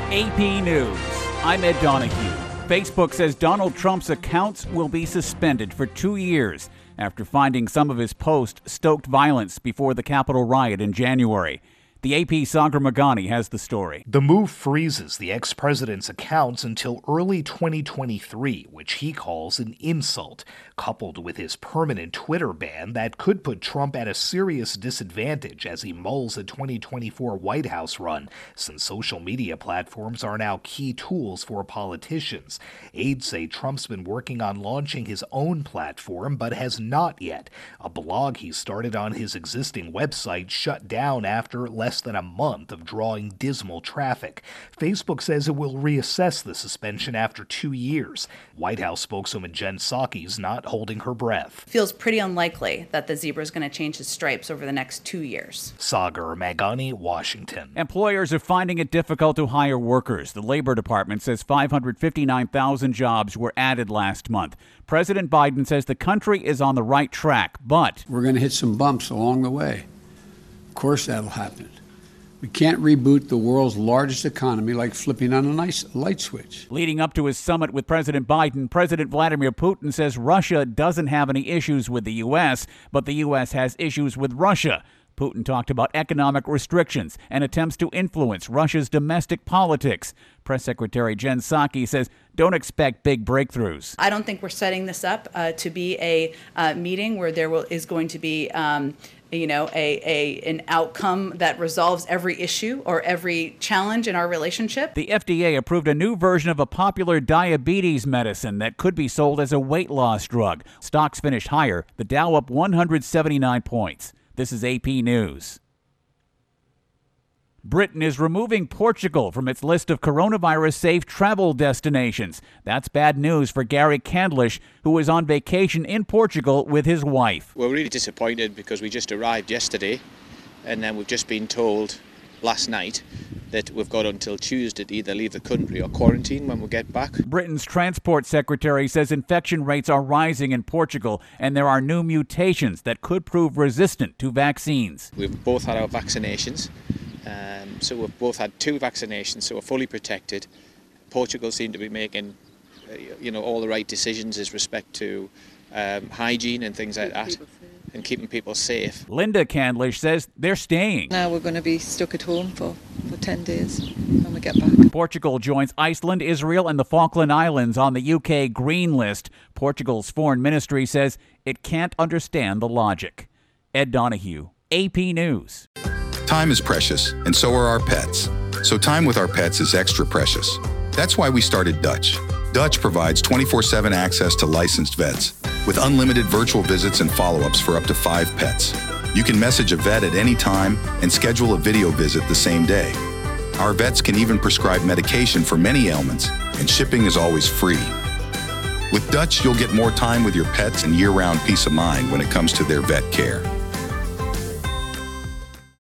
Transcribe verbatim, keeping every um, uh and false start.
A P News. I'm Ed Donahue. Facebook says Donald Trump's accounts will be suspended for two years after finding some of his posts stoked violence before the Capitol riot in January. The A P's Sagar Meghani has the story. The move freezes the ex-president's accounts until early twenty twenty-three, which he calls an insult, coupled with his permanent Twitter ban that could put Trump at a serious disadvantage as he mulls a twenty twenty-four White House run, since social media platforms are now key tools for politicians. Aides say Trump's been working on launching his own platform, but has not yet. A blog he started on his existing website shut down after less than a month of drawing dismal traffic. Facebook says it will reassess the suspension after two years. White House spokeswoman Jen Psaki's not holding her breath. Feels pretty unlikely that the zebra is going to change his stripes over the next two years. Sagar Meghani, Washington. Employers are finding it difficult to hire workers. The Labor Department says five hundred fifty-nine thousand jobs were added last month. President Biden says the country is on the right track, but we're going to hit some bumps along the way. Of course that'll happen. We can't reboot the world's largest economy like flipping on a nice light switch. Leading up to his summit with President Biden, President Vladimir Putin says Russia doesn't have any issues with the U S, but the U S has issues with Russia. Putin talked about economic restrictions and attempts to influence Russia's domestic politics. Press Secretary Jen Psaki says don't expect big breakthroughs. I don't think we're setting this up uh, to be a uh, meeting where there will, is going to be um, you know, a, a an outcome that resolves every issue or every challenge in our relationship. The F D A approved a new version of a popular diabetes medicine that could be sold as a weight loss drug. Stocks finished higher, the Dow up one hundred seventy-nine points. This is A P News. Britain is removing Portugal from its list of coronavirus-safe travel destinations. That's bad news for Gary Candlish, who was on vacation in Portugal with his wife. We're really disappointed because we just arrived yesterday, and then we've just been told last night that we've got until Tuesday to either leave the country or quarantine when we get back. Britain's Transport Secretary says infection rates are rising in Portugal and there are new mutations that could prove resistant to vaccines. We've both had our vaccinations. Um, so we've both had two vaccinations, so we're fully protected. Portugal seemed to be making, uh, you know, all the right decisions as respect to um, hygiene and things like that, and keeping people safe. Linda Candlish says they're staying. Now we're going to be stuck at home for, for ten days when we get back. Portugal joins Iceland, Israel, and the Falkland Islands on the U K green list. Portugal's foreign ministry says it can't understand the logic. Ed Donahue, A P News. Time is precious, and so are our pets. So time with our pets is extra precious. That's why we started Dutch. Dutch provides twenty-four seven access to licensed vets, with unlimited virtual visits and follow-ups for up to five pets. You can message a vet at any time and schedule a video visit the same day. Our vets can even prescribe medication for many ailments, and shipping is always free. With Dutch, you'll get more time with your pets and year-round peace of mind when it comes to their vet care.